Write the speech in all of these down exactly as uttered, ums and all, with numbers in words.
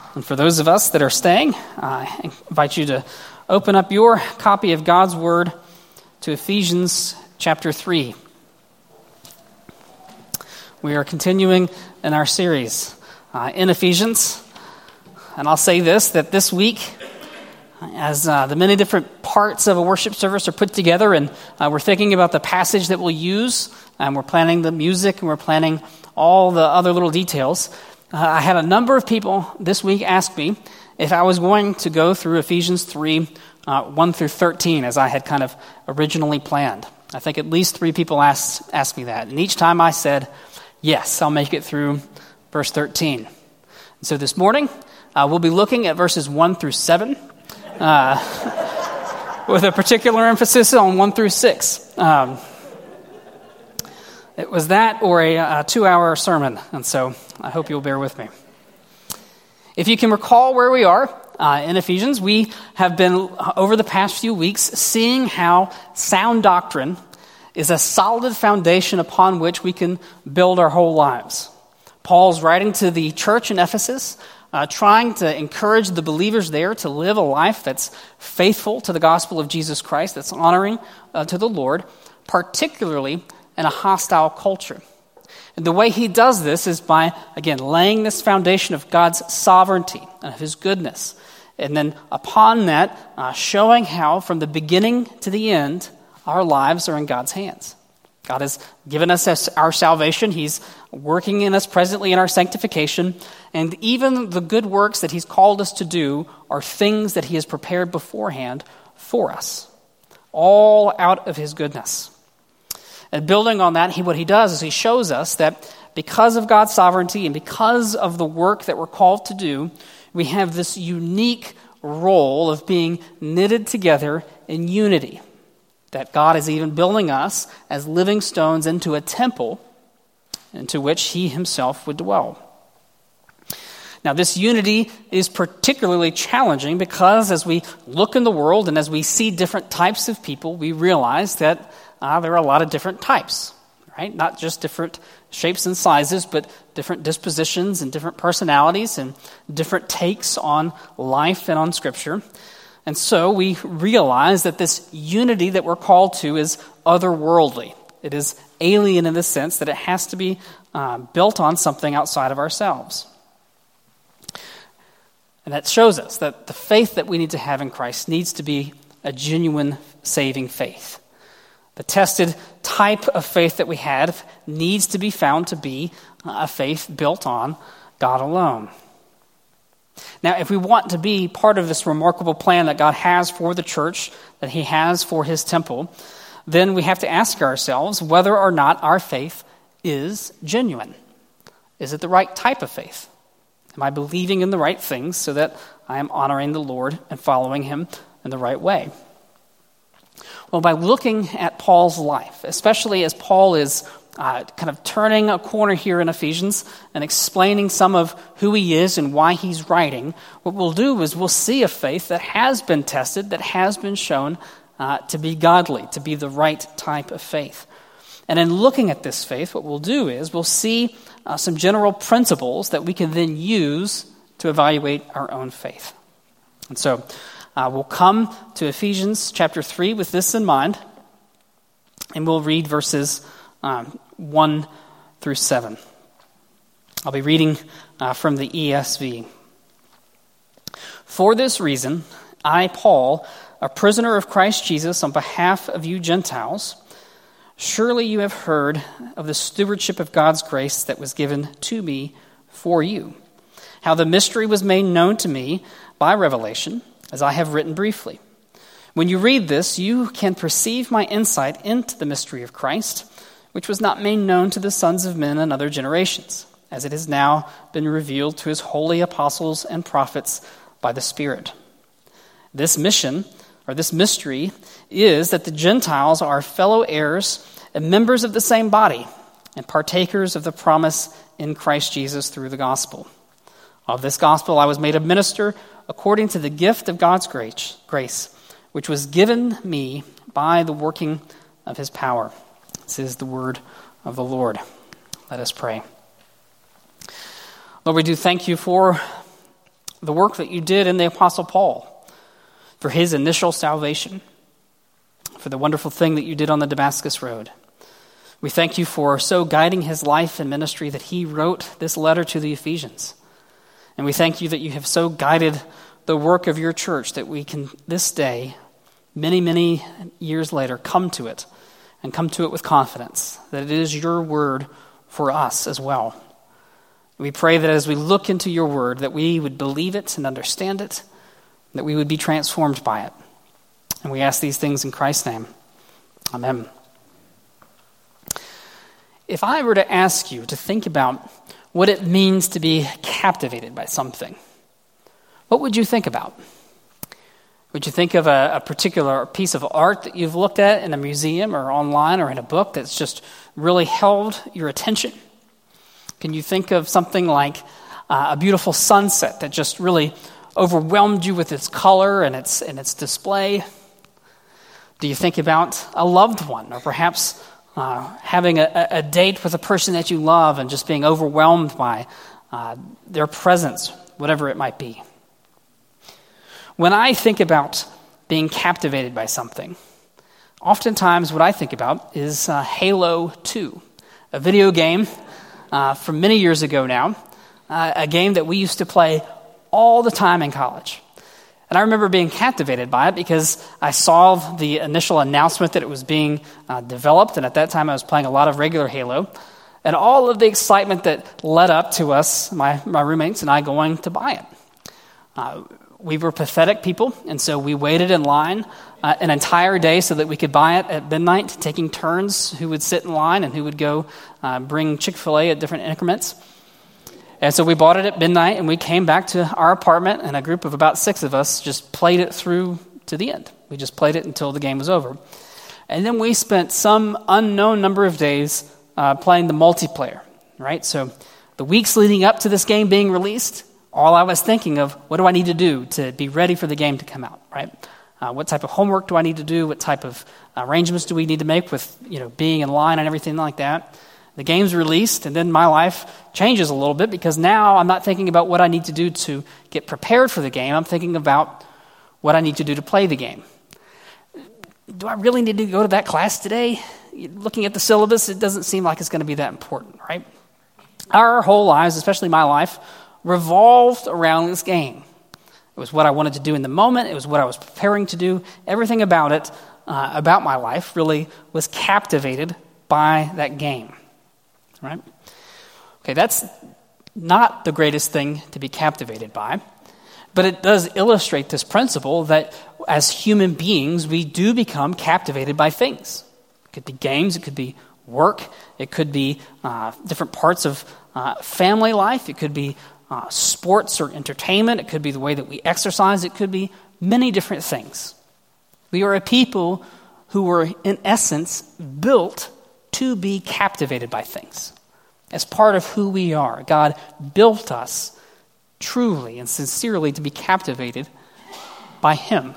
And for those of us that are staying, I invite you to open up your copy of God's Word to Ephesians chapter three. We are continuing in our series uh, in Ephesians. And I'll say this, that this week, as uh, the many different parts of a worship service are put together, and uh, we're thinking about the passage that we'll use, and we're planning the music, and we're planning all the other little details. Uh, I had a number of people this week ask me if I was going to go through Ephesians three, uh, one through thirteen, as I had kind of originally planned. I think at least three people asked, asked me that. And each time I said, yes, I'll make it through verse thirteen. And so this morning, uh, we'll be looking at verses one through seven, uh, with a particular emphasis on one through six. Um, It was that or a, a two-hour sermon, and so I hope you'll bear with me. If you can recall where we are uh, in Ephesians, we have been, uh, over the past few weeks, seeing how sound doctrine is a solid foundation upon which we can build our whole lives. Paul's writing to the church in Ephesus, uh, trying to encourage the believers there to live a life that's faithful to the gospel of Jesus Christ, that's honoring uh, to the Lord, particularly in a hostile culture. And the way he does this is by, again, laying this foundation of God's sovereignty and of his goodness. And then upon that, uh, showing how from the beginning to the end, our lives are in God's hands. God has given us our salvation. He's working in us presently in our sanctification. And even the good works that he's called us to do are things that he has prepared beforehand for us, all out of his goodness. And building on that, he, what he does is he shows us that because of God's sovereignty and because of the work that we're called to do, we have this unique role of being knitted together in unity. That God is even building us as living stones into a temple into which he himself would dwell. Now, this unity is particularly challenging because as we look in the world and as we see different types of people, we realize that Uh, there are a lot of different types, right? Not just different shapes and sizes, but different dispositions and different personalities and different takes on life and on Scripture. And so we realize that this unity that we're called to is otherworldly. It is alien in the sense that it has to be uh, built on something outside of ourselves. And that shows us that the faith that we need to have in Christ needs to be a genuine saving faith. The tested type of faith that we have needs to be found to be a faith built on God alone. Now, if we want to be part of this remarkable plan that God has for the church, that he has for his temple, then we have to ask ourselves whether or not our faith is genuine. Is it the right type of faith? Am I believing in the right things so that I am honoring the Lord and following him in the right way? Well, by looking at Paul's life, especially as Paul is uh, kind of turning a corner here in Ephesians and explaining some of who he is and why he's writing, what we'll do is we'll see a faith that has been tested, that has been shown uh, to be godly, to be the right type of faith. And in looking at this faith, what we'll do is we'll see uh, some general principles that we can then use to evaluate our own faith. And so Uh, we'll come to Ephesians chapter three with this in mind, and we'll read verses um, one through seven. I'll be reading uh, from the E S V. For this reason, I, Paul, a prisoner of Christ Jesus on behalf of you Gentiles, surely you have heard of the stewardship of God's grace that was given to me for you, how the mystery was made known to me by revelation, as I have written briefly. When you read this, you can perceive my insight into the mystery of Christ, which was not made known to the sons of men in other generations, as it has now been revealed to his holy apostles and prophets by the Spirit. This mission, or this mystery, is that the Gentiles are fellow heirs and members of the same body, and partakers of the promise in Christ Jesus through the gospel. Of this gospel I was made a minister according to the gift of God's grace, which was given me by the working of his power. This is the word of the Lord. Let us pray. Lord, we do thank you for the work that you did in the Apostle Paul, for his initial salvation, for the wonderful thing that you did on the Damascus Road. We thank you for so guiding his life and ministry that he wrote this letter to the Ephesians. And we thank you that you have so guided the work of your church that we can this day, many, many years later, come to it and come to it with confidence that it is your word for us as well. We pray that as we look into your word, that we would believe it and understand it, that we would be transformed by it. And we ask these things in Christ's name. Amen. If I were to ask you to think about what it means to be captivated by something, what would you think about? Would you think of a, a particular piece of art that you've looked at in a museum or online or in a book that's just really held your attention? Can you think of something like uh, a beautiful sunset that just really overwhelmed you with its color and its and its display? Do you think about a loved one, or perhaps uh, having a, a date with a person that you love and just being overwhelmed by uh, their presence, whatever it might be? When I think about being captivated by something, oftentimes what I think about is uh, Halo two, a video game uh, from many years ago now, uh, a game that we used to play all the time in college. And I remember being captivated by it because I saw the initial announcement that it was being uh, developed, and at that time I was playing a lot of regular Halo, and all of the excitement that led up to us, my, my roommates and I, going to buy it. Uh, we were pathetic people, and so we waited in line uh, an entire day so that we could buy it at midnight, taking turns who would sit in line and who would go uh, bring Chick-fil-A at different increments. And so we bought it at midnight, and we came back to our apartment, and a group of about six of us just played it through to the end. We just played it until the game was over. And then we spent some unknown number of days uh, playing the multiplayer, right? So the weeks leading up to this game being released, all I was thinking of, what do I need to do to be ready for the game to come out, right? Uh, what type of homework do I need to do? What type of arrangements do we need to make with, you know, being in line and everything like that? The game's released, and then my life changes a little bit because now I'm not thinking about what I need to do to get prepared for the game. I'm thinking about what I need to do to play the game. Do I really need to go to that class today? Looking at the syllabus, it doesn't seem like it's going to be that important, right? Our whole lives, especially my life, revolved around this game. It was what I wanted to do in the moment. It was what I was preparing to do. Everything about it, uh, about my life, really was captivated by that game. Right? Okay, that's not the greatest thing to be captivated by, but it does illustrate this principle that as human beings, we do become captivated by things. It could be games, it could be work, it could be uh, different parts of uh, family life, it could be uh, sports or entertainment, it could be the way that we exercise, it could be many different things. We are a people who were, in essence, built to be captivated by things. As part of who we are, God built us truly and sincerely to be captivated by Him.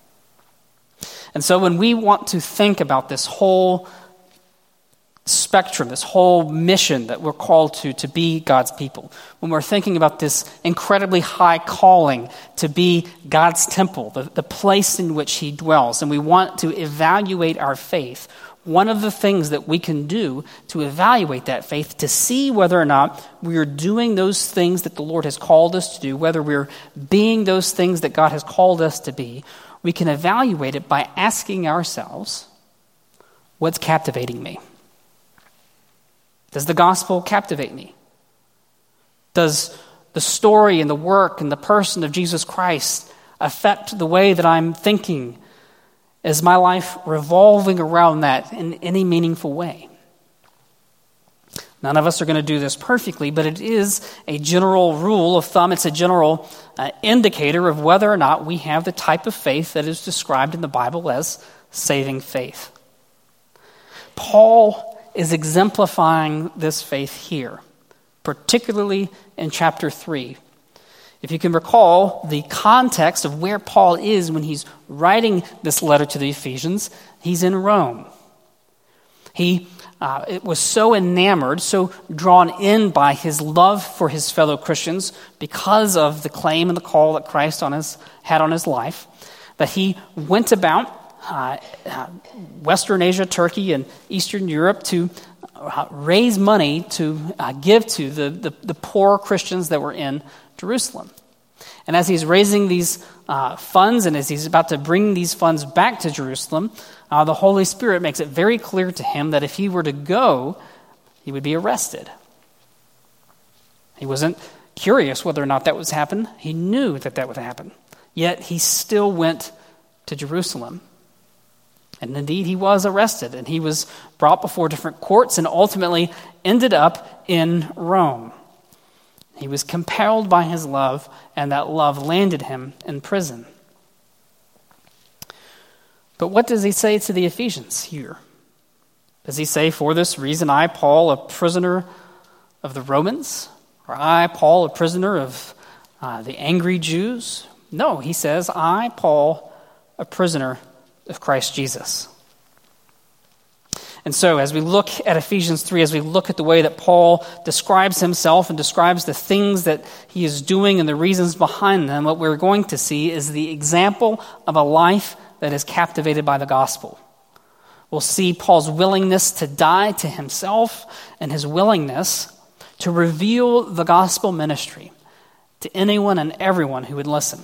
And so when we want to think about this whole spectrum, this whole mission that we're called to, to be God's people, when we're thinking about this incredibly high calling to be God's temple, the, the place in which He dwells, and we want to evaluate our faith, one of the things that we can do to evaluate that faith, to see whether or not we are doing those things that the Lord has called us to do, whether we're being those things that God has called us to be, we can evaluate it by asking ourselves, what's captivating me? Does the gospel captivate me? Does the story and the work and the person of Jesus Christ affect the way that I'm thinking? Is my life revolving around that in any meaningful way? None of us are going to do this perfectly, but it is a general rule of thumb. It's a general uh, indicator of whether or not we have the type of faith that is described in the Bible as saving faith. Paul is exemplifying this faith here, particularly in chapter three. If you can recall the context of where Paul is when he's writing this letter to the Ephesians, he's in Rome. He uh, it was so enamored, so drawn in by his love for his fellow Christians because of the claim and the call that Christ on his, had on his life, that he went about uh, uh, Western Asia, Turkey, and Eastern Europe to uh, raise money to uh, give to the, the, the poor Christians that were in Jerusalem. And as he's raising these uh, funds and as he's about to bring these funds back to Jerusalem, uh, the Holy Spirit makes it very clear to him that if he were to go, he would be arrested. He wasn't curious whether or not that would happen. He knew that that would happen. Yet he still went to Jerusalem. And indeed, he was arrested, and he was brought before different courts and ultimately ended up in Rome. He was compelled by his love, and that love landed him in prison. But what does he say to the Ephesians here? Does he say, "For this reason, I, Paul, a prisoner of the Romans," or "I, Paul, a prisoner of uh, the angry Jews"? No, he says, "I, Paul, a prisoner of Christ Jesus." And so as we look at Ephesians three, as we look at the way that Paul describes himself and describes the things that he is doing and the reasons behind them, what we're going to see is the example of a life that is captivated by the gospel. We'll see Paul's willingness to die to himself and his willingness to reveal the gospel ministry to anyone and everyone who would listen.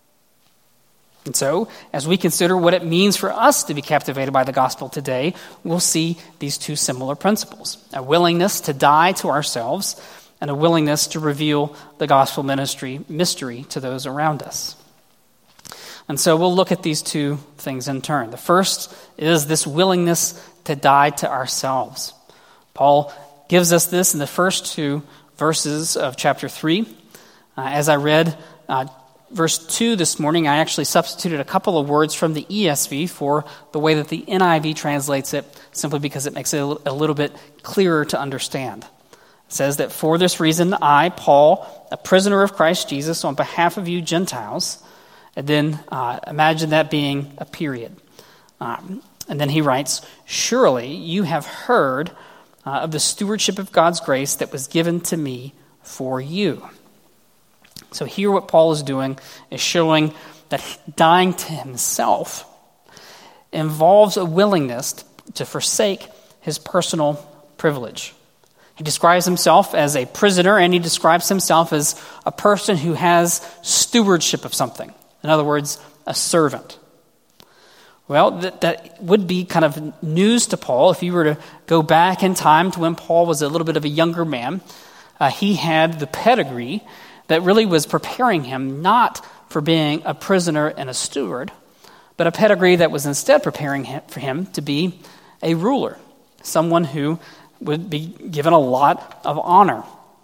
And so, as we consider what it means for us to be captivated by the gospel today, we'll see these two similar principles: a willingness to die to ourselves and a willingness to reveal the gospel ministry mystery to those around us. And so we'll look at these two things in turn. The first is this willingness to die to ourselves. Paul gives us this in the first two verses of chapter three. Uh, as I read uh, Verse two this morning, I actually substituted a couple of words from the E S V for the way that the N I V translates it, simply because it makes it a little bit clearer to understand. It says that, "For this reason, I, Paul, a prisoner of Christ Jesus, on behalf of you Gentiles," and then uh, imagine that being a period. Um, and then he writes, "Surely you have heard uh, of the stewardship of God's grace that was given to me for you." So here what Paul is doing is showing that dying to himself involves a willingness to forsake his personal privilege. He describes himself as a prisoner, and he describes himself as a person who has stewardship of something. In other words, a servant. Well, that, that would be kind of news to Paul. If you were to go back in time to when Paul was a little bit of a younger man, uh, he had the pedigree that really was preparing him not for being a prisoner and a steward, but a pedigree that was instead preparing him for him to be a ruler, someone who would be given a lot of honor.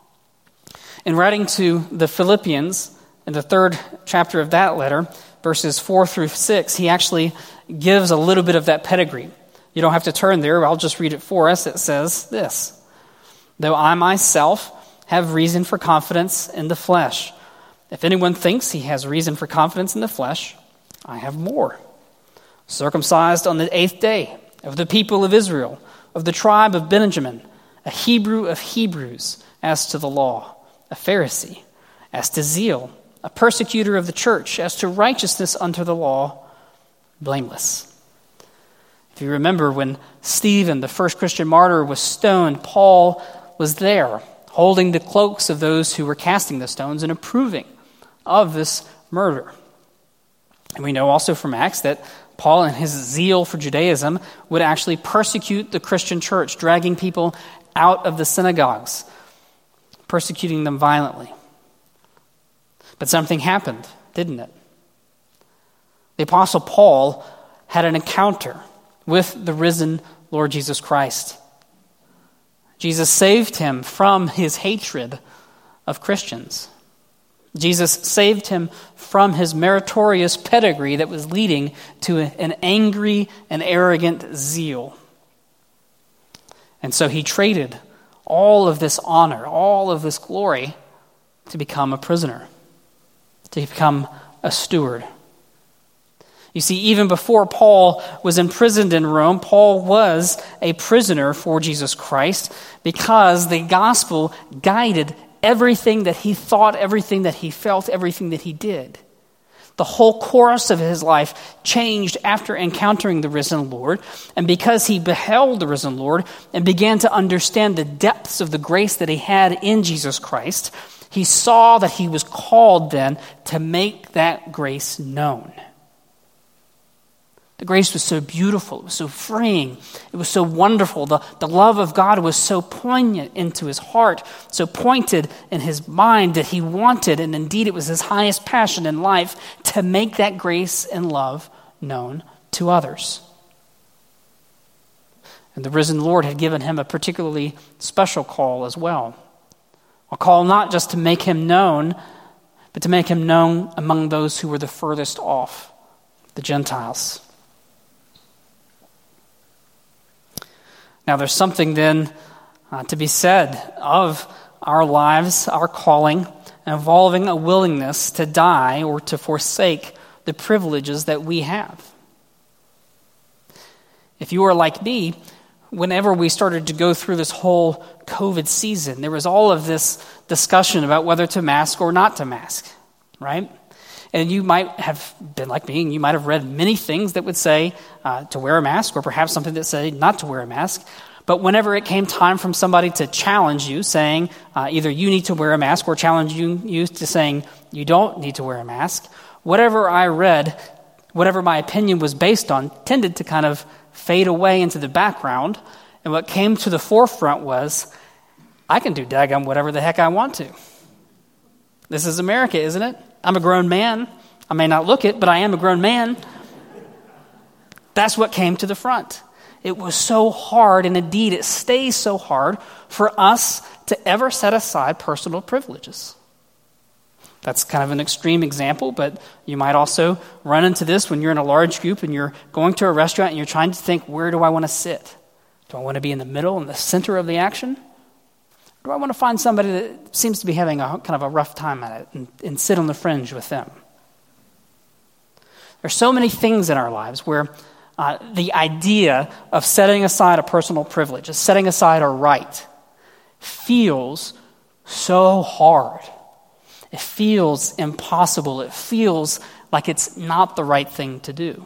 In writing to the Philippians, in the third chapter of that letter, verses four through six, he actually gives a little bit of that pedigree. You don't have to turn there, I'll just read it for us. It says this: "Though I myself have reason for confidence in the flesh. If anyone thinks he has reason for confidence in the flesh, I have more. Circumcised on the eighth day, of the people of Israel, of the tribe of Benjamin, a Hebrew of Hebrews, as to the law, a Pharisee, as to zeal, a persecutor of the church, as to righteousness unto the law, blameless." If you remember when Stephen, the first Christian martyr, was stoned, Paul was there, holding the cloaks of those who were casting the stones and approving of this murder. And we know also from Acts that Paul, in his zeal for Judaism, would actually persecute the Christian church, dragging people out of the synagogues, persecuting them violently. But something happened, didn't it? The Apostle Paul had an encounter with the risen Lord Jesus Christ. Jesus saved him from his hatred of Christians. Jesus saved him from his meritorious pedigree that was leading to an angry and arrogant zeal. And so he traded all of this honor, all of this glory, to become a prisoner, to become a steward. You see, even before Paul was imprisoned in Rome, Paul was a prisoner for Jesus Christ because the gospel guided everything that he thought, everything that he felt, everything that he did. The whole course of his life changed after encountering the risen Lord, and because he beheld the risen Lord and began to understand the depths of the grace that he had in Jesus Christ, he saw that he was called then to make that grace known. The grace was so beautiful, it was so freeing, it was so wonderful. The, the love of God was so poignant into his heart, so pointed in his mind that he wanted, and indeed it was his highest passion in life, to make that grace and love known to others. And the risen Lord had given him a particularly special call as well. A call not just to make him known, but to make him known among those who were the furthest off, the Gentiles. Now, there's something then uh, to be said of our lives, our calling, involving a willingness to die or to forsake the privileges that we have. If you are like me, whenever we started to go through this whole COVID season, there was all of this discussion about whether to mask or not to mask, right? And you might have been like me, and you might have read many things that would say uh, to wear a mask, or perhaps something that said not to wear a mask. But whenever it came time from somebody to challenge you, saying uh, either you need to wear a mask or challenge you, you to saying you don't need to wear a mask, whatever I read, whatever my opinion was based on, tended to kind of fade away into the background. And what came to the forefront was, I can do daggum whatever the heck I want to. This is America, isn't it? I'm a grown man. I may not look it, but I am a grown man. That's what came to the front. It was so hard, and indeed it stays so hard for us to ever set aside personal privileges. That's kind of an extreme example, but you might also run into this when you're in a large group and you're going to a restaurant and you're trying to think, where do I want to sit? Do I want to be in the middle, in the center of the action? Or do I want to find somebody that seems to be having a kind of a rough time at it and, and sit on the fringe with them? There's so many things in our lives where uh, the idea of setting aside a personal privilege, of setting aside a right, feels so hard. It feels impossible. It feels like it's not the right thing to do.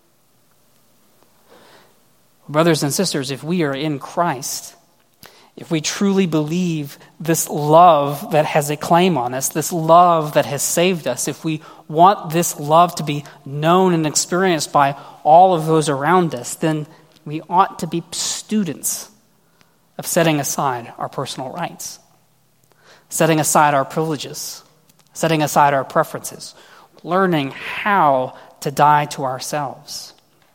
Brothers and sisters, if we are in Christ, if we truly believe this love that has a claim on us, this love that has saved us, if we want this love to be known and experienced by all of those around us, then we ought to be students of setting aside our personal rights, setting aside our privileges, setting aside our preferences, learning how to die to ourselves.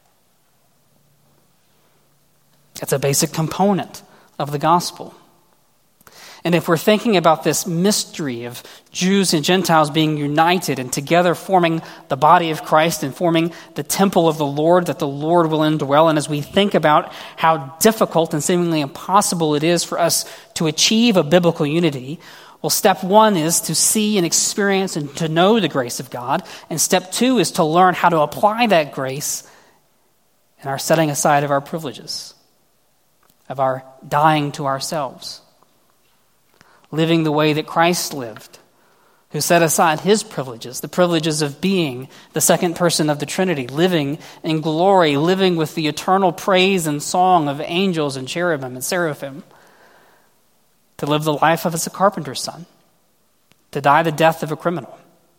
It's a basic component of the gospel. And if we're thinking about this mystery of Jews and Gentiles being united and together forming the body of Christ and forming the temple of the Lord that the Lord will indwell, and as we think about how difficult and seemingly impossible it is for us to achieve a biblical unity, well, step one is to see and experience and to know the grace of God. And step two is to learn how to apply that grace in our setting aside of our privileges, of our dying to ourselves, living the way that Christ lived, who set aside his privileges, the privileges of being the second person of the Trinity, living in glory, living with the eternal praise and song of angels and cherubim and seraphim, to live the life of as a carpenter's son, to die the death of a criminal.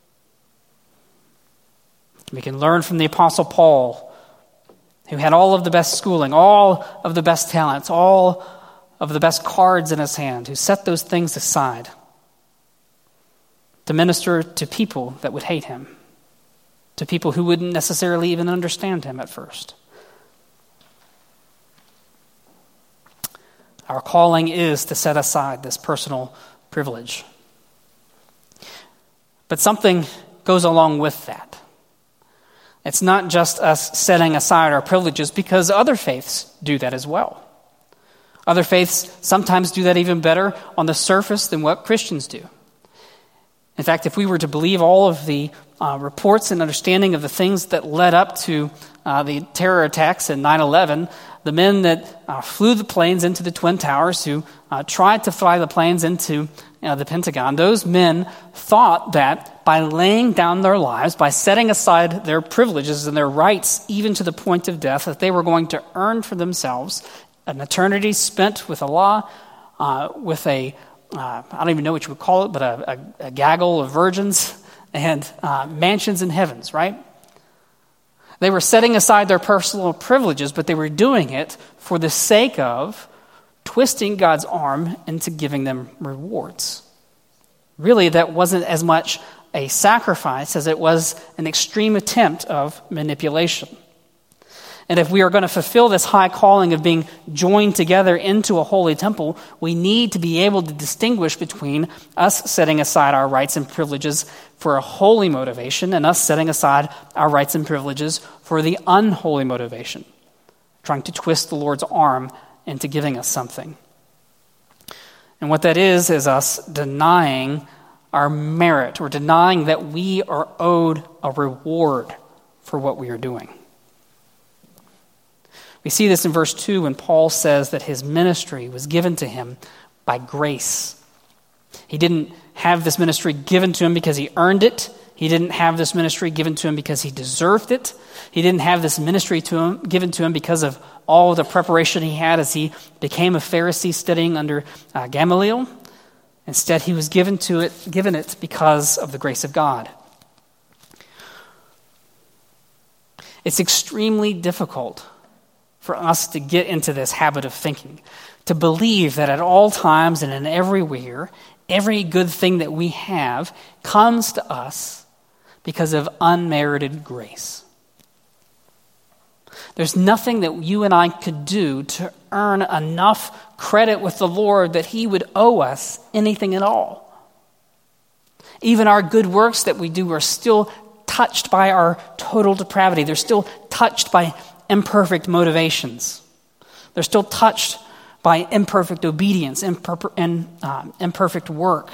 We can learn from the Apostle Paul, who had all of the best schooling, all of the best talents, all of the best cards in his hand, who set those things aside to minister to people that would hate him, to people who wouldn't necessarily even understand him at first. Our calling is to set aside this personal privilege. But something goes along with that. It's not just us setting aside our privileges, because other faiths do that as well. Other faiths sometimes do that even better on the surface than what Christians do. In fact, if we were to believe all of the uh, reports and understanding of the things that led up to uh, the terror attacks in nine eleven, the men that uh, flew the planes into the Twin Towers, who uh, tried to fly the planes into you know, the Pentagon, those men thought that by laying down their lives, by setting aside their privileges and their rights, even to the point of death, that they were going to earn for themselves an eternity spent with Allah, uh, with a Uh, I don't even know what you would call it, but a, a, a gaggle of virgins and uh, mansions in heavens, right? They were setting aside their personal privileges, but they were doing it for the sake of twisting God's arm into giving them rewards. Really, that wasn't as much a sacrifice as it was an extreme attempt of manipulation. And if we are going to fulfill this high calling of being joined together into a holy temple, we need to be able to distinguish between us setting aside our rights and privileges for a holy motivation and us setting aside our rights and privileges for the unholy motivation, trying to twist the Lord's arm into giving us something. And what that is, is us denying our merit or denying that we are owed a reward for what we are doing. We see this in verse two when Paul says that his ministry was given to him by grace. He didn't have this ministry given to him because he earned it. He didn't have this ministry given to him because he deserved it. He didn't have this ministry to him, given to him because of all the preparation he had as he became a Pharisee studying under uh, Gamaliel. Instead, he was given to it, given it because of the grace of God. It's extremely difficult for us to get into this habit of thinking, to believe that at all times and in everywhere, every good thing that we have comes to us because of unmerited grace. There's nothing that you and I could do to earn enough credit with the Lord that he would owe us anything at all. Even our good works that we do are still touched by our total depravity. They're still touched by imperfect motivations. They're still touched by imperfect obedience imper- and uh, imperfect work.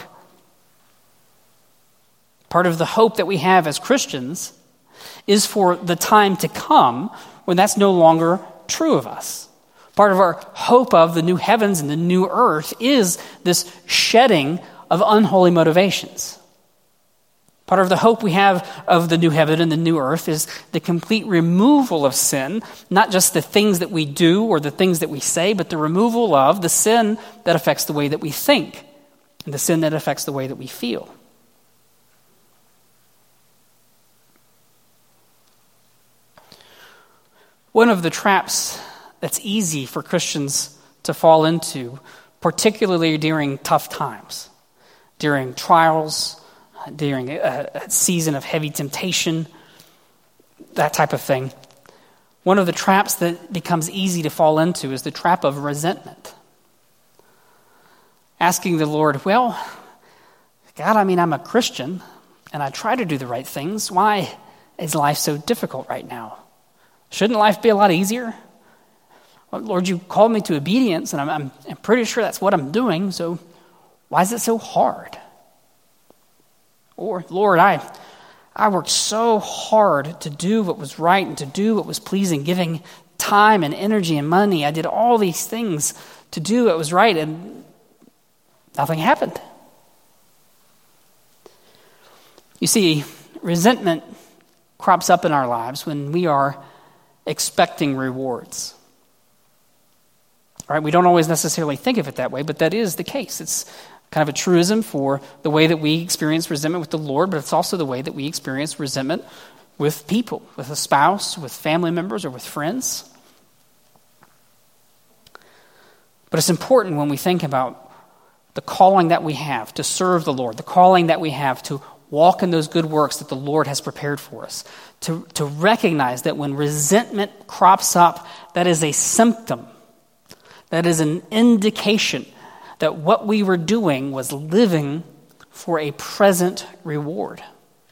Part of the hope that we have as Christians is for the time to come when that's no longer true of us. Part of our hope of the new heavens and the new earth is this shedding of unholy motivations. Part of the hope we have of the new heaven and the new earth is the complete removal of sin, not just the things that we do or the things that we say, but the removal of the sin that affects the way that we think and the sin that affects the way that we feel. One of the traps that's easy for Christians to fall into, particularly during tough times, during trials, during a, a season of heavy temptation, that type of thing. One of the traps that becomes easy to fall into is the trap of resentment. Asking the Lord, well, God, I mean, I'm a Christian, and I try to do the right things. Why is life so difficult right now? Shouldn't life be a lot easier? Well, Lord, you called me to obedience, and I'm, I'm, I'm pretty sure that's what I'm doing, so why is it so hard? Or, Lord, I I worked so hard to do what was right and to do what was pleasing, giving time and energy and money. I did all these things to do what was right, and nothing happened. You see, resentment crops up in our lives when we are expecting rewards. All right, we don't always necessarily think of it that way, but that is the case. It's kind of a truism for the way that we experience resentment with the Lord, but it's also the way that we experience resentment with people, with a spouse, with family members, or with friends. But it's important when we think about the calling that we have to serve the Lord, the calling that we have to walk in those good works that the Lord has prepared for us, to, to recognize that when resentment crops up, that is a symptom, that is an indication that what we were doing was living for a present reward.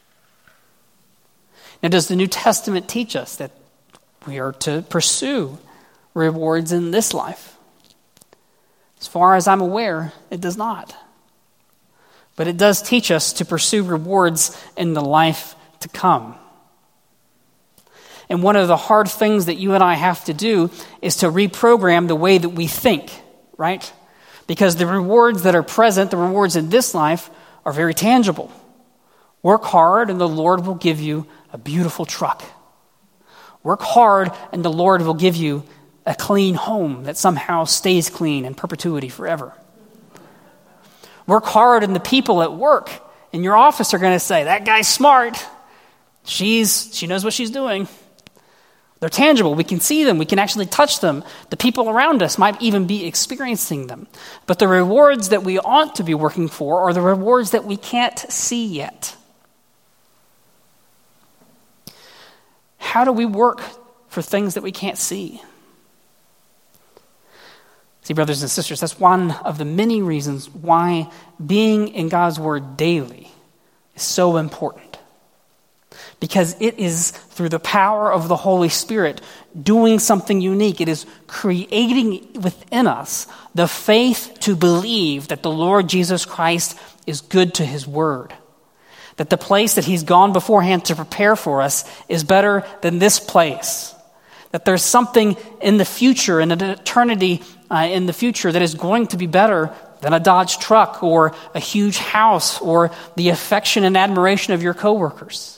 Now, does the New Testament teach us that we are to pursue rewards in this life? As far as I'm aware, it does not. but it does teach us to pursue rewards in the life to come. And one of the hard things that you and I have to do is to reprogram the way that we think, right? Because the rewards that are present, the rewards in this life, are very tangible. Work hard and the Lord will give you a beautiful truck. Work hard and the Lord will give you a clean home that somehow stays clean in perpetuity forever. Work hard and the people at work in your office are going to say, that guy's smart. She's, she knows what she's doing. They're tangible. We can see them. We can actually touch them. The people around us might even be experiencing them. But the rewards that we ought to be working for are the rewards that we can't see yet. How do we work for things that we can't see? See, brothers and sisters, that's one of the many reasons why being in God's Word daily is so important. Because it is through the power of the Holy Spirit doing something unique. It is creating within us the faith to believe that the Lord Jesus Christ is good to His Word. That the place that He's gone beforehand to prepare for us is better than this place. That there's something in the future, in an eternity uh, in the future, that is going to be better than a Dodge truck or a huge house or the affection and admiration of your coworkers.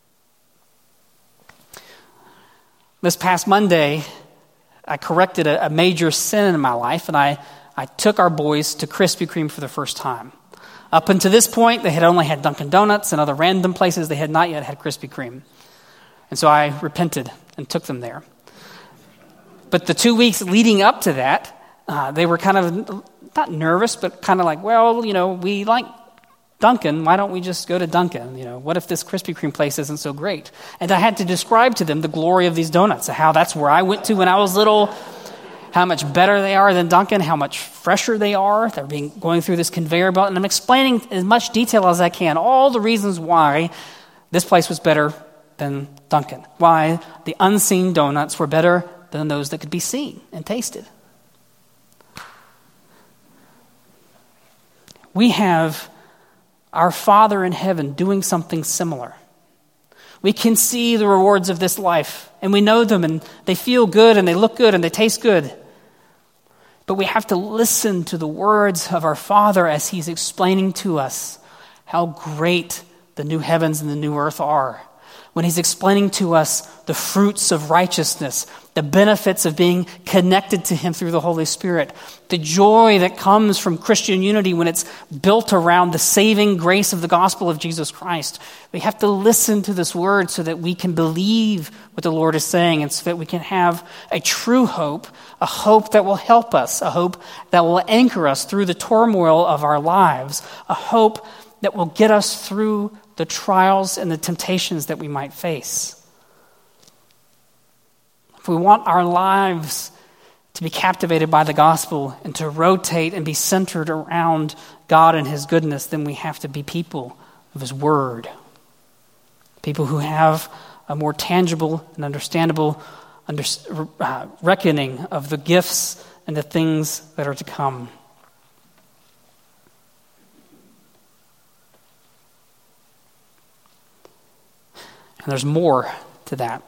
This past Monday, I corrected a, a major sin in my life, and I, I took our boys to Krispy Kreme for the first time. Up until this point, they had only had Dunkin' Donuts and other random places. They had not yet had Krispy Kreme. And so I repented and took them there. But the two weeks leading up to that, uh, they were kind of, not nervous, but kind of like, well, you know, we like Dunkin', why don't we just go to Dunkin'? You know, what if this Krispy Kreme place isn't so great? And I had to describe to them the glory of these donuts, how that's where I went to when I was little, how much better they are than Dunkin', how much fresher they are. They're being going through this conveyor belt, and I'm explaining as much detail as I can, all the reasons why this place was better than Dunkin', why the unseen donuts were better than those that could be seen and tasted. We have our Father in heaven doing something similar. We can see the rewards of this life, and we know them, and they feel good, and they look good, and they taste good. But we have to listen to the words of our Father as He's explaining to us how great the new heavens and the new earth are. When He's explaining to us the fruits of righteousness, the benefits of being connected to Him through the Holy Spirit, the joy that comes from Christian unity when it's built around the saving grace of the gospel of Jesus Christ. We have to listen to this word so that we can believe what the Lord is saying, and so that we can have a true hope, a hope that will help us, a hope that will anchor us through the turmoil of our lives, a hope that will get us through the trials and the temptations that we might face. If we want our lives to be captivated by the gospel and to rotate and be centered around God and His goodness, then we have to be people of His word. People who have a more tangible and understandable under, uh, reckoning of the gifts and the things that are to come. And there's more to that.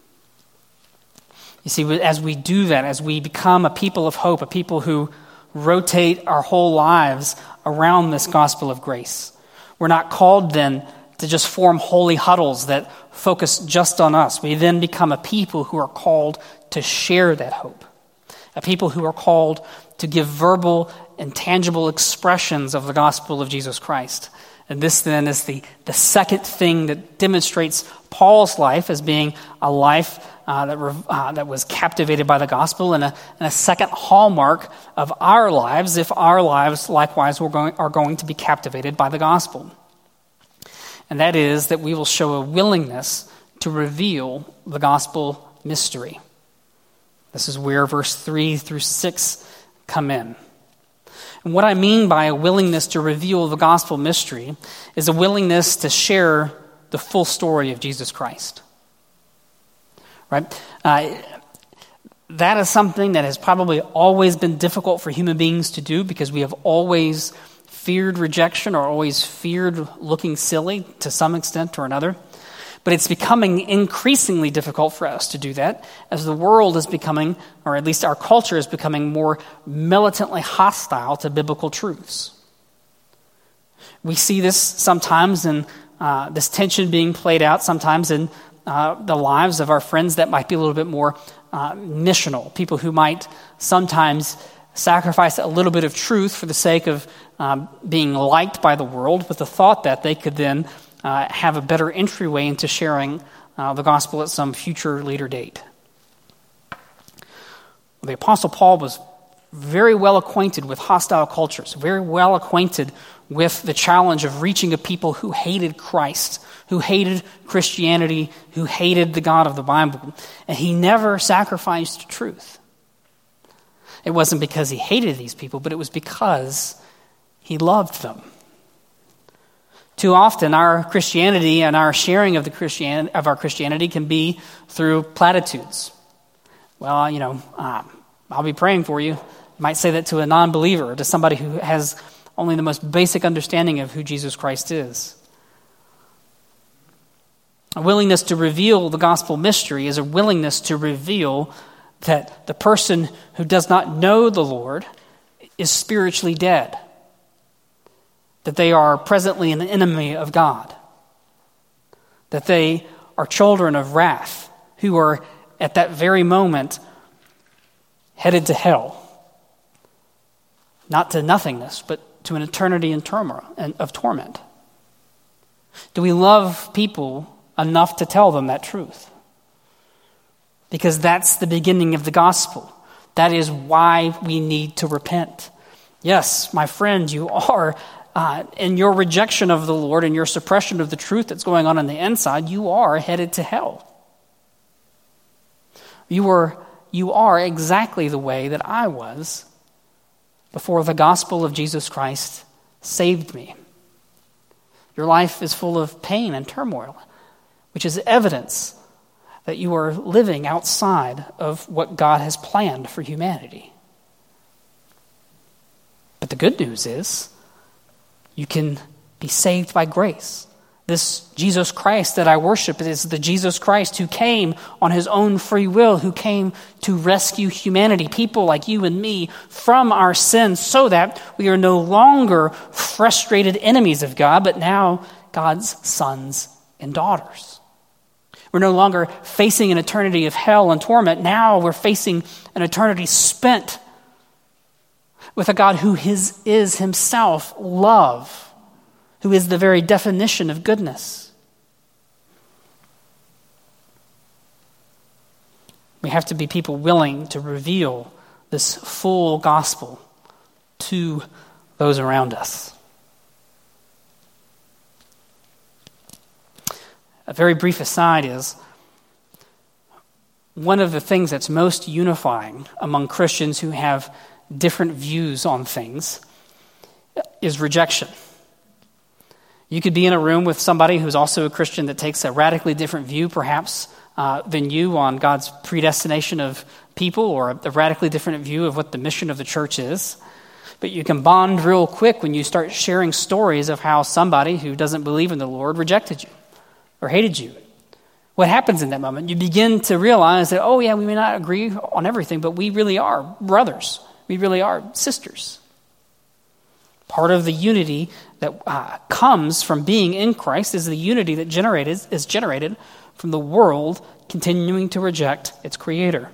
You see, as we do that, as we become a people of hope, a people who rotate our whole lives around this gospel of grace, we're not called then to just form holy huddles that focus just on us. We then become a people who are called to share that hope, a people who are called to give verbal and tangible expressions of the gospel of Jesus Christ. And this then is the, the second thing that demonstrates Paul's life as being a life uh, that, uh, that was captivated by the gospel, and a, and a second hallmark of our lives if our lives likewise were going, are going to be captivated by the gospel. And that is that we will show a willingness to reveal the gospel mystery. This is where verse three through six come in. And what I mean by a willingness to reveal the gospel mystery is a willingness to share the full story of Jesus Christ. Right? Uh, that is something that has probably always been difficult for human beings to do, because we have always feared rejection or always feared looking silly to some extent or another. But it's becoming increasingly difficult for us to do that as the world is becoming, or at least our culture is becoming, more militantly hostile to biblical truths. We see this sometimes in uh, this tension being played out, sometimes in uh, the lives of our friends that might be a little bit more uh, missional, people who might sometimes sacrifice a little bit of truth for the sake of um, being liked by the world with the thought that they could then uh, have a better entryway into sharing uh, the gospel at some future later date. The Apostle Paul was very well acquainted with hostile cultures, very well acquainted with the challenge of reaching a people who hated Christ, who hated Christianity, who hated the God of the Bible, and he never sacrificed truth. It wasn't because he hated these people, but it was because he loved them. Too often, our Christianity and our sharing of the Christian of our Christianity can be through platitudes. Well, you know, um, I'll be praying for you. You might say that to a non-believer, to somebody who has only the most basic understanding of who Jesus Christ is. A willingness to reveal the gospel mystery is a willingness to reveal that the person who does not know the Lord is spiritually dead, that they are presently an enemy of God, that they are children of wrath who are at that very moment headed to hell, not to nothingness, but to an eternity in turmoil and of torment. Do we love people enough to tell them that truth? Because that's the beginning of the gospel. That is why we need to repent. Yes, my friend, you are, uh, in your rejection of the Lord and your suppression of the truth that's going on on the inside, you are headed to hell. You are, you are exactly the way that I was before the gospel of Jesus Christ saved me. Your life is full of pain and turmoil, which is evidence that you are living outside of what God has planned for humanity. But the good news is you can be saved by grace. This Jesus Christ that I worship is the Jesus Christ who came on his own free will, who came to rescue humanity, people like you and me, from our sins so that we are no longer frustrated enemies of God, but now God's sons and daughters. We're no longer facing an eternity of hell and torment. Now we're facing an eternity spent with a God who his, is himself love, who is the very definition of goodness. We have to be people willing to reveal this full gospel to those around us. A very brief aside is, one of the things that's most unifying among Christians who have different views on things is rejection. You could be in a room with somebody who's also a Christian that takes a radically different view, perhaps, uh, than you on God's predestination of people, or a radically different view of what the mission of the church is. But you can bond real quick when you start sharing stories of how somebody who doesn't believe in the Lord rejected you or hated you. What happens in that moment? You begin to realize that, oh yeah, we may not agree on everything, but we really are brothers. We really are sisters. Part of the unity that uh, comes from being in Christ is the unity that generated is generated from the world continuing to reject its creator.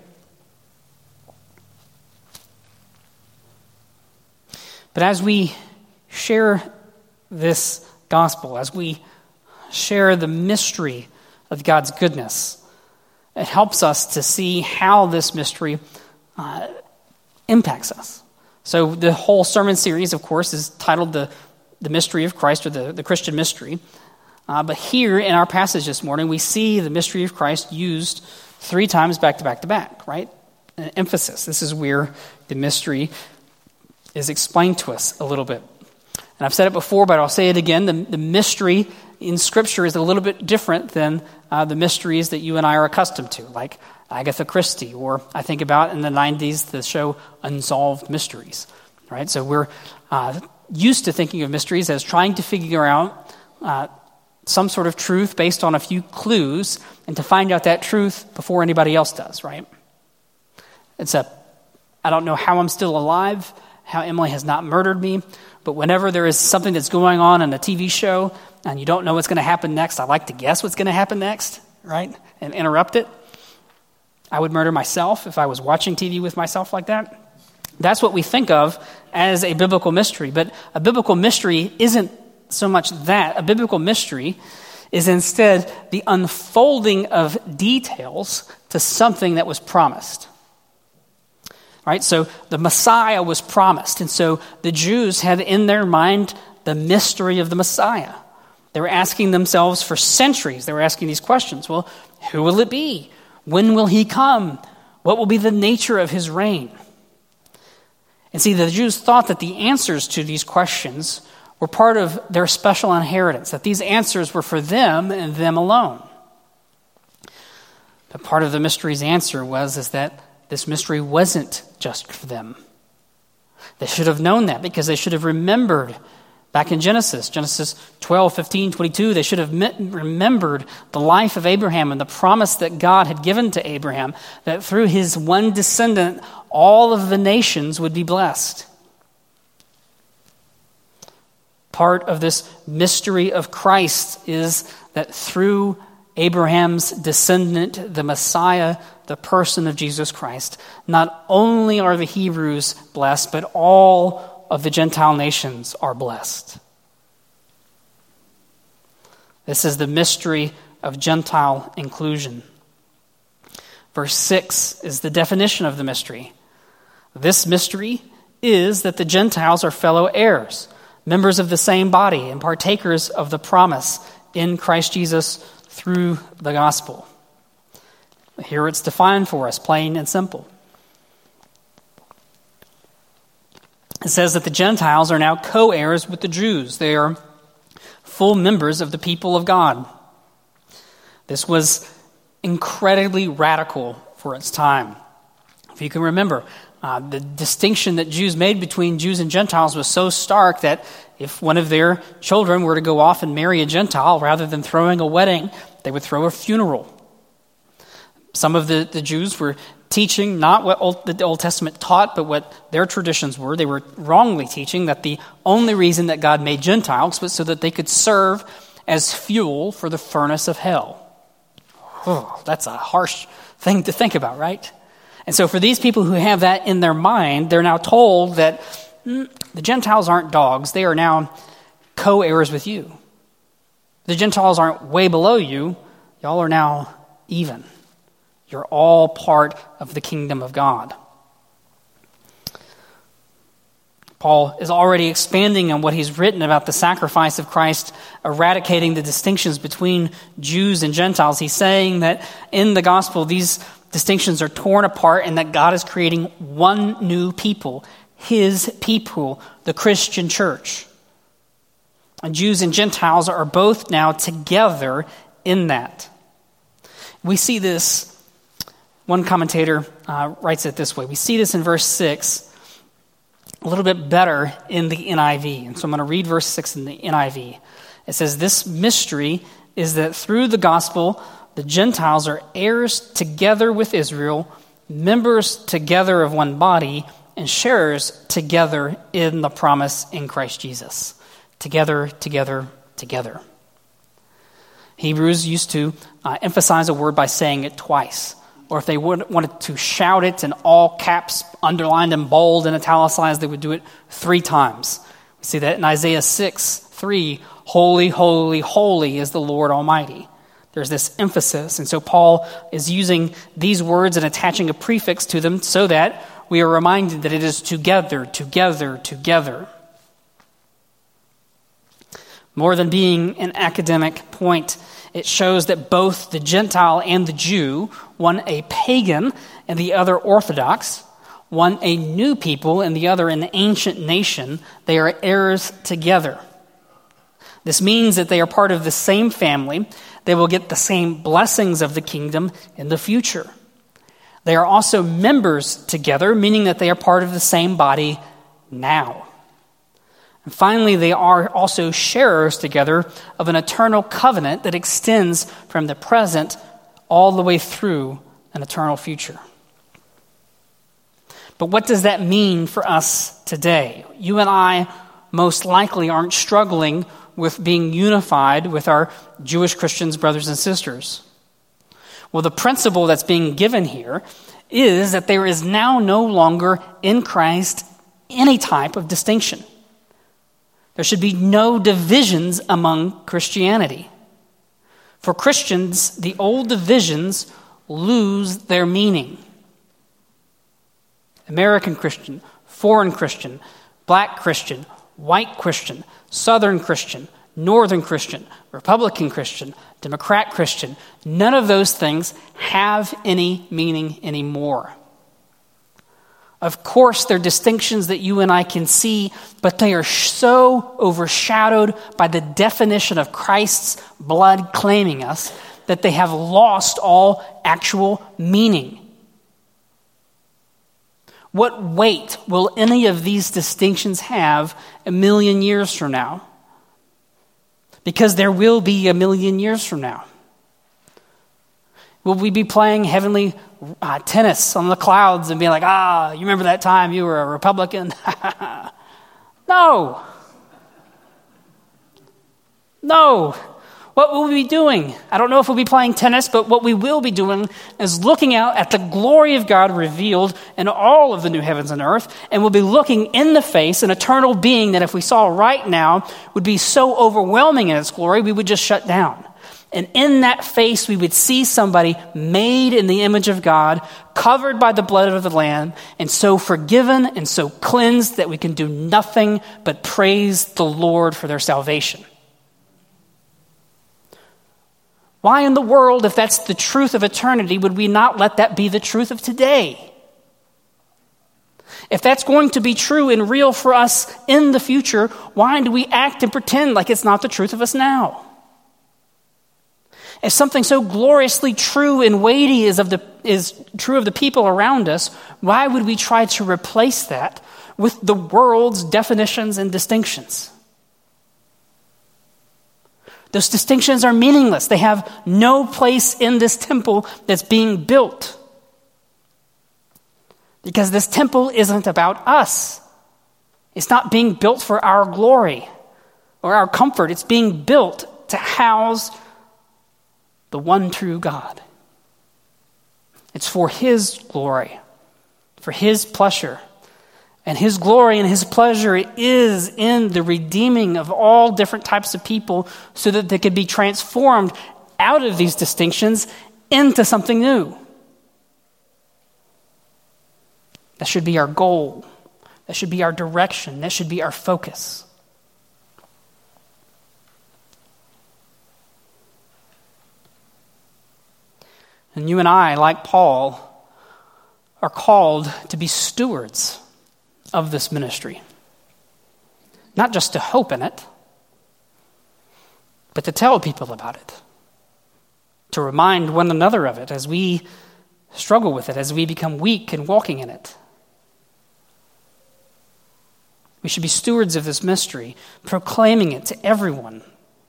But as we share this gospel, as we share the mystery of God's goodness, it helps us to see how this mystery uh, impacts us. So the whole sermon series, of course, is titled The, the Mystery of Christ, or the, the Christian Mystery. Uh, but here in our passage this morning, we see the mystery of Christ used three times back to back to back, right? An emphasis. This is where the mystery is explained to us a little bit. And I've said it before, but I'll say it again. The, the mystery in Scripture is a little bit different than uh, the mysteries that you and I are accustomed to, like Agatha Christie, or I think about in the nineties the show Unsolved Mysteries, right? So we're uh, used to thinking of mysteries as trying to figure out uh, some sort of truth based on a few clues and to find out that truth before anybody else does, right? It's a, I don't know how I'm still alive, how Emily has not murdered me, but whenever there is something that's going on in a T V show and you don't know what's going to happen next, I like to guess what's going to happen next, right? And interrupt it. I would murder myself if I was watching T V with myself like that. That's what we think of as a biblical mystery. But a biblical mystery isn't so much that. A biblical mystery is instead the unfolding of details to something that was promised. Right? So the Messiah was promised. And so the Jews had in their mind the mystery of the Messiah. They were asking themselves for centuries. They were asking these questions. Well, who will it be? When will he come? What will be the nature of his reign? And see, the Jews thought that the answers to these questions were part of their special inheritance, that these answers were for them and them alone. But part of the mystery's answer was is that this mystery wasn't just for them. They should have known that because they should have remembered back in Genesis, Genesis twelve, fifteen, twenty-two, they should have remembered the life of Abraham and the promise that God had given to Abraham that through his one descendant, all of the nations would be blessed. Part of this mystery of Christ is that through Abraham's descendant, the Messiah, the person of Jesus Christ, not only are the Hebrews blessed, but all of the Gentile nations are blessed. This is the mystery of Gentile inclusion. Verse six is the definition of the mystery. This mystery is that the Gentiles are fellow heirs, members of the same body, and partakers of the promise in Christ Jesus through the gospel. Here it's defined for us, plain and simple. It says that the Gentiles are now co-heirs with the Jews. They are full members of the people of God. This was incredibly radical for its time. If you can remember, uh, the distinction that Jews made between Jews and Gentiles was so stark that if one of their children were to go off and marry a Gentile, rather than throwing a wedding, they would throw a funeral. Some of the, the Jews were teaching not what Old, the Old Testament taught, but what their traditions were. They were wrongly teaching that the only reason that God made Gentiles was so that they could serve as fuel for the furnace of hell. Oh, that's a harsh thing to think about, right? And so for these people who have that in their mind, they're now told that mm, the Gentiles aren't dogs. They are now co-heirs with you. The Gentiles aren't way below you. Y'all are now even. You're all part of the kingdom of God. Paul is already expanding on what he's written about the sacrifice of Christ, eradicating the distinctions between Jews and Gentiles. He's saying that in the gospel, these distinctions are torn apart and that God is creating one new people, his people, the Christian church. And Jews and Gentiles are both now together in that. We see this. One commentator uh, writes it this way. We see this in verse six a little bit better in the N I V. And so I'm going to read verse six in the N I V. It says, "This mystery is that through the gospel, the Gentiles are heirs together with Israel, members together of one body, and sharers together in the promise in Christ Jesus." Together, together, together. Hebrews used to uh, emphasize a word by saying it twice. Or if they would, wanted to shout it in all caps, underlined in bold and italicized, they would do it three times. We see that in Isaiah six, three, "Holy, holy, holy is the Lord Almighty." There's this emphasis. And so Paul is using these words and attaching a prefix to them so that we are reminded that it is together, together, together. More than being an academic point, it shows that both the Gentile and the Jew, one a pagan and the other Orthodox, one a new people and the other an ancient nation, they are heirs together. This means that they are part of the same family. They will get the same blessings of the kingdom in the future. They are also members together, meaning that they are part of the same body now. And finally, they are also sharers together of an eternal covenant that extends from the present all the way through an eternal future. But what does that mean for us today? You and I most likely aren't struggling with being unified with our Jewish Christians, brothers and sisters. Well, the principle that's being given here is that there is now no longer in Christ any type of distinction. There should be no divisions among Christianity. For Christians, the old divisions lose their meaning. American Christian, foreign Christian, black Christian, white Christian, southern Christian, northern Christian, Republican Christian, Democrat Christian, none of those things have any meaning anymore. Of course, there are distinctions that you and I can see, but they are so overshadowed by the definition of Christ's blood claiming us that they have lost all actual meaning. What weight will any of these distinctions have a million years from now? Because there will be a million years from now. Will we be playing heavenly uh, tennis on the clouds and being like, ah, you remember that time you were a Republican? No. No. What will we be doing? I don't know if we'll be playing tennis, but what we will be doing is looking out at the glory of God revealed in all of the new heavens and earth, and we'll be looking in the face an eternal being that if we saw right now would be so overwhelming in its glory, we would just shut down. And in that face, we would see somebody made in the image of God, covered by the blood of the Lamb, and so forgiven and so cleansed that we can do nothing but praise the Lord for their salvation. Why in the world, if that's the truth of eternity, would we not let that be the truth of today? If that's going to be true and real for us in the future, why do we act and pretend like it's not the truth of us now? If something so gloriously true and weighty is of the is true of the people around us, why would we try to replace that with the world's definitions and distinctions? Those distinctions are meaningless. They have no place in this temple that's being built. Because this temple isn't about us. It's not being built for our glory or our comfort. It's being built to house the one true God. It's for His glory, for His pleasure. And His glory and His pleasure is in the redeeming of all different types of people so that they could be transformed out of these distinctions into something new. That should be our goal. That should be our direction. That should be our focus. And you and I, like Paul, are called to be stewards of this ministry. Not just to hope in it, but to tell people about it. To remind one another of it as we struggle with it, as we become weak in walking in it. We should be stewards of this mystery, proclaiming it to everyone.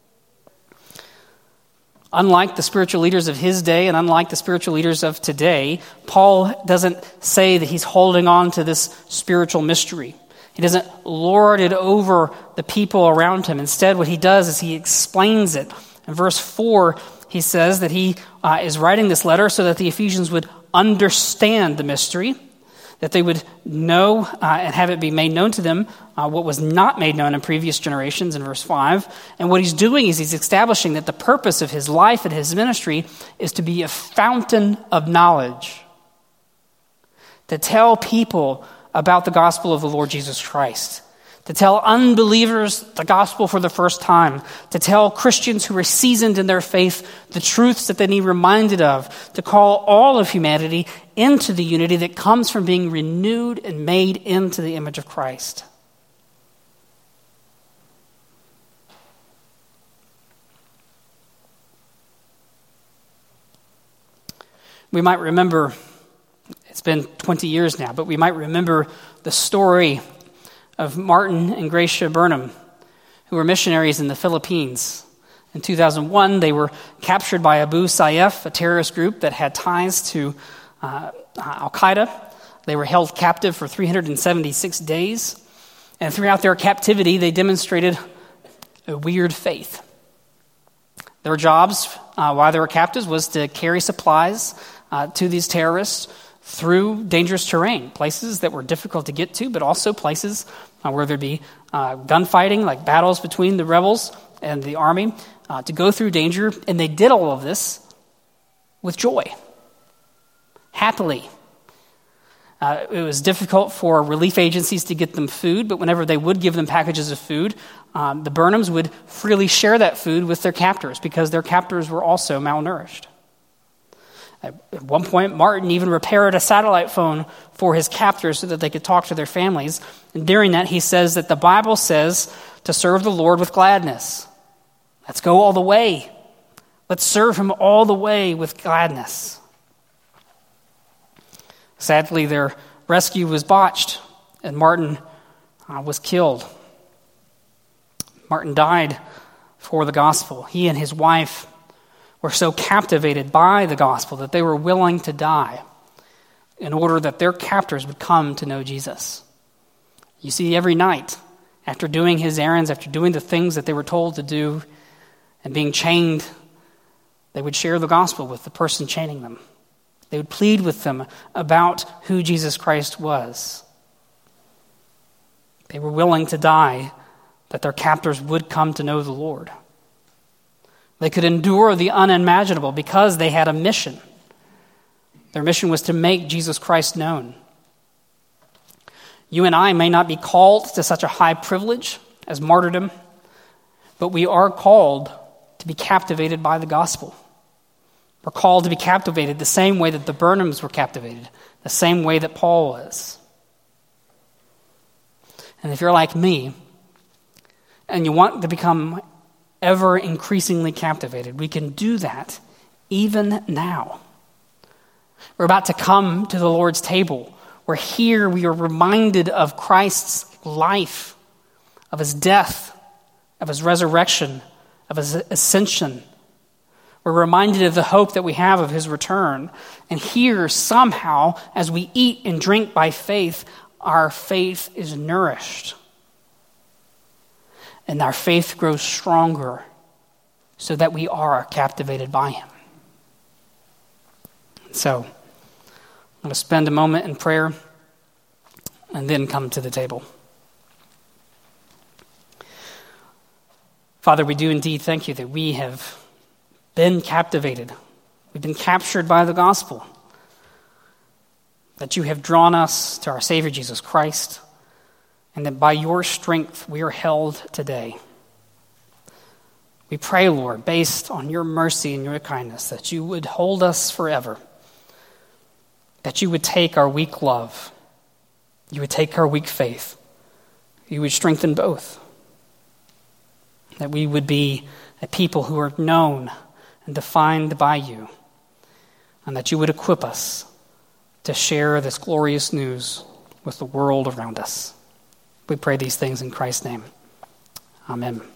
Unlike the spiritual leaders of his day and unlike the spiritual leaders of today, Paul doesn't say that he's holding on to this spiritual mystery. He doesn't lord it over the people around him. Instead, what he does is he explains it. In verse four, he says that he uh, is writing this letter so that the Ephesians would understand the mystery, that they would know uh, and have it be made known to them uh, what was not made known in previous generations in verse five. And what he's doing is he's establishing that the purpose of his life and his ministry is to be a fountain of knowledge, to tell people about the gospel of the Lord Jesus Christ, to tell unbelievers the gospel for the first time, to tell Christians who are seasoned in their faith the truths that they need reminded of, to call all of humanity into the unity that comes from being renewed and made into the image of Christ. We might remember, it's been twenty years now, but we might remember the story of Martin and Gracia Burnham, who were missionaries in the Philippines. In two thousand one, they were captured by Abu Sayyaf, a terrorist group that had ties to uh, Al-Qaeda. They were held captive for three hundred seventy-six days. And throughout their captivity, they demonstrated a weird faith. Their jobs uh, while they were captives was to carry supplies uh, to these terrorists through dangerous terrain, places that were difficult to get to, but also places uh, where there'd be uh, gunfighting, like battles between the rebels and the army, uh, to go through danger. And they did all of this with joy, happily. Uh, it was difficult for relief agencies to get them food, but whenever they would give them packages of food, um, the Burnhams would freely share that food with their captors because their captors were also malnourished. At, at one point, Martin even repaired a satellite phone for his captors so that they could talk to their families. And during that, he says that the Bible says to serve the Lord with gladness. Let's go all the way. Let's serve him all the way with gladness. Sadly, their rescue was botched, and Martin uh, was killed. Martin died for the gospel. He and his wife were so captivated by the gospel that they were willing to die in order that their captors would come to know Jesus. You see, every night, after doing his errands, after doing the things that they were told to do, and being chained, they would share the gospel with the person chaining them. They would plead with them about who Jesus Christ was. They were willing to die that their captors would come to know the Lord. They could endure the unimaginable because they had a mission. Their mission was to make Jesus Christ known. You and I may not be called to such a high privilege as martyrdom, but we are called to be captivated by the gospel. We're called to be captivated the same way that the Burnhams were captivated, the same way that Paul was. And if you're like me, and you want to become ever increasingly captivated, we can do that even now. We're about to come to the Lord's table, where here we are reminded of Christ's life, of his death, of his resurrection, of his ascension. We're reminded of the hope that we have of his return. And here, somehow, as we eat and drink by faith, our faith is nourished. And our faith grows stronger so that we are captivated by him. So, I'm going to spend a moment in prayer and then come to the table. Father, we do indeed thank you that we have been captivated. We've been captured by the gospel. That you have drawn us to our Savior Jesus Christ, and that by your strength we are held today. We pray, Lord, based on your mercy and your kindness, that you would hold us forever. That you would take our weak love. You would take our weak faith. You would strengthen both. That we would be a people who are known and defined by you, and that you would equip us to share this glorious news with the world around us. We pray these things in Christ's name. Amen.